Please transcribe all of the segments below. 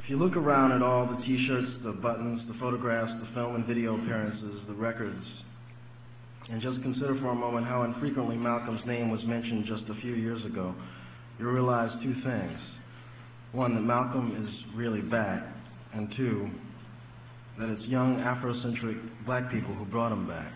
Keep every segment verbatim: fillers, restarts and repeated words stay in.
If you look around at all the t-shirts, the buttons, the photographs, the film and video appearances, the records, and just consider for a moment how infrequently Malcolm's name was mentioned just a few years ago, you'll realize two things. One, that Malcolm is really back, and two, that it's young Afrocentric black people who brought him back.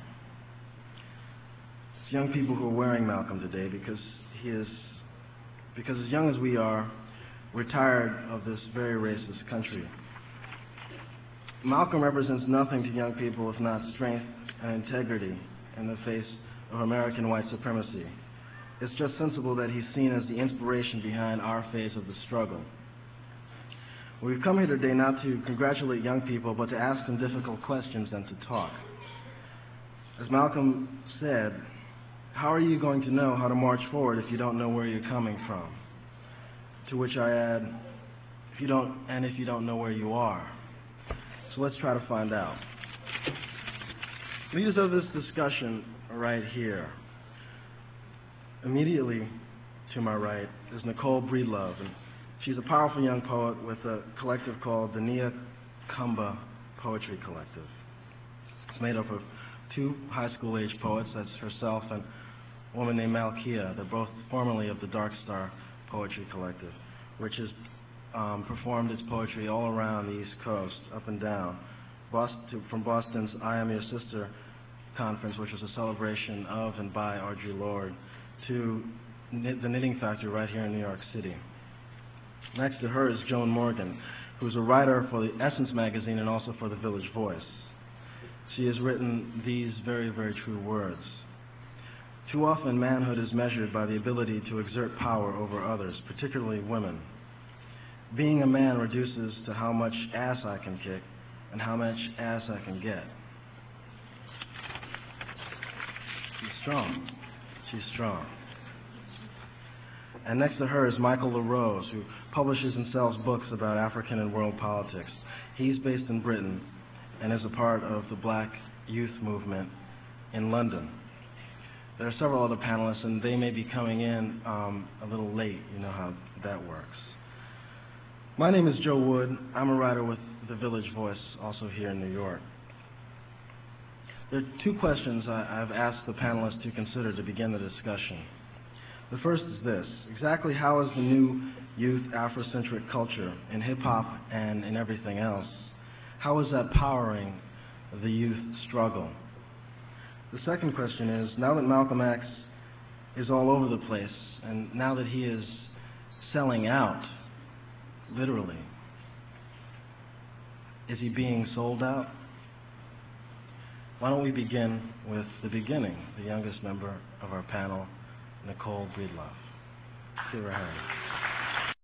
It's young people who are wearing Malcolm today because he is, because as young as we are, we're tired of this very racist country. Malcolm represents nothing to young people if not strength and integrity in the face of American white supremacy. It's just sensible that he's seen as the inspiration behind our phase of the struggle. We've come here today not to congratulate young people, but to ask them difficult questions and to talk. As Malcolm said, how are you going to know how to march forward if you don't know where you're coming from? To which I add, if you don't, and if you don't know where you are. So let's try to find out. Leaders of this discussion are right here. Immediately to my right is Nicole Breedlove, and she's a powerful young poet with a collective called the Nia Kumba Poetry Collective. It's made up of two high school age poets, that's herself and a woman named Malkia. They're both formerly of the Dark Star Poetry Collective, which has um, performed its poetry all around the East Coast, up and down. Boston, from Boston's I Am Your Sister conference, which was a celebration of and by Audre Lorde, to knit, the Knitting Factory right here in New York City. Next to her is Joan Morgan, who's a writer for the Essence magazine and also for the Village Voice. She has written these very, very true words. Too often manhood is measured by the ability to exert power over others, particularly women. Being a man reduces to how much ass I can kick and how much ass I can get. She's strong. She's strong. And next to her is Michael LaRose, who publishes and sells books about African and world politics. He's based in Britain and is a part of the Black Youth Movement in London. There are several other panelists, and they may be coming in um, a little late. You know how that works. My name is Joe Wood. I'm a writer with the Village Voice, also here in New York. There are two questions I, I've asked the panelists to consider to begin the discussion. The first is this: exactly how is the new youth Afrocentric culture in hip-hop and in everything else, how is that powering the youth struggle? The second question is, now that Malcolm X is all over the place, and now that he is selling out, literally, is he being sold out? Why don't we begin with the beginning, the youngest member of our panel, Nicole Breedlove. Give her a hand.